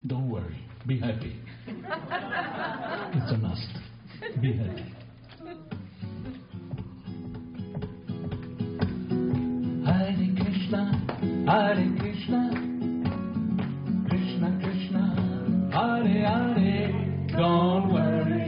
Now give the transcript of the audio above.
Don't worry. Be happy. It's a must. Be happy. Hare Krishna, Krishna Krishna, Hare Hare. Don't worry.